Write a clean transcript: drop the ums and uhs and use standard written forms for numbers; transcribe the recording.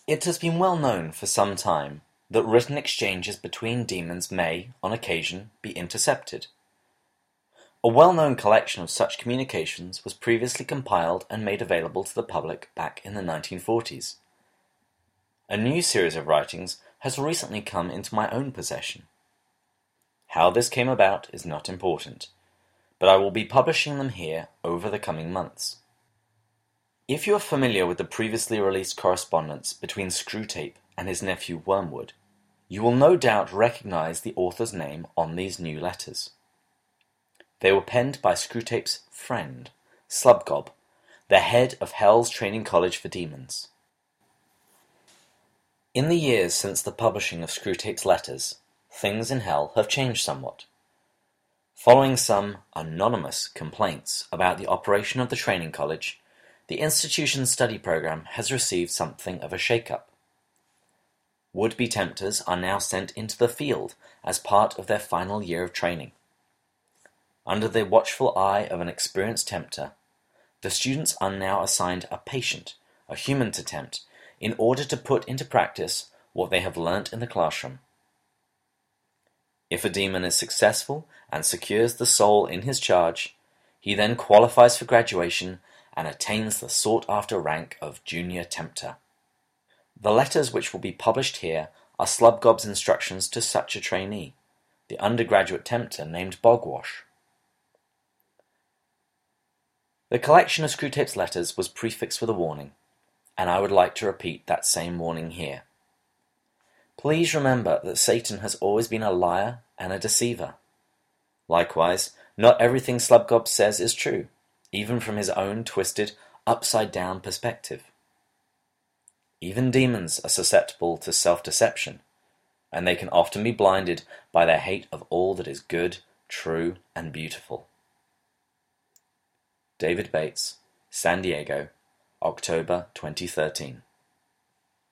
It has been well known for some time that written exchanges between demons may, on occasion, be intercepted. A well-known collection of such communications was previously compiled and made available to the public back in the 1940s. A new series of writings has recently come into my own possession. How this came about is not important, but I will be publishing them here over the coming months. If you are familiar with the previously released correspondence between Screwtape and his nephew Wormwood, you will no doubt recognize the author's name on these new letters. They were penned by Screwtape's friend, Slubgob, the head of Hell's Training College for Demons. In the years since the publishing of Screwtape's letters, things in Hell have changed somewhat. Following some anonymous complaints about the operation of the training college, the institution's study program has received something of a shake-up. Would-be tempters are now sent into the field as part of their final year of training. Under the watchful eye of an experienced tempter, the students are now assigned a patient, a human to tempt, in order to put into practice what they have learnt in the classroom. If a demon is successful and secures the soul in his charge, he then qualifies for graduation and attains the sought-after rank of Junior Tempter. The letters which will be published here are Slubgob's instructions to such a trainee, the undergraduate tempter named Bogwash. The collection of Screwtape's letters was prefixed with a warning, and I would like to repeat that same warning here. Please remember that Satan has always been a liar and a deceiver. Likewise, not everything Slubgob says is true, even from his own twisted, upside-down perspective. Even demons are susceptible to self-deception, and they can often be blinded by their hate of all that is good, true, and beautiful. David Bates, San Diego, October 2013.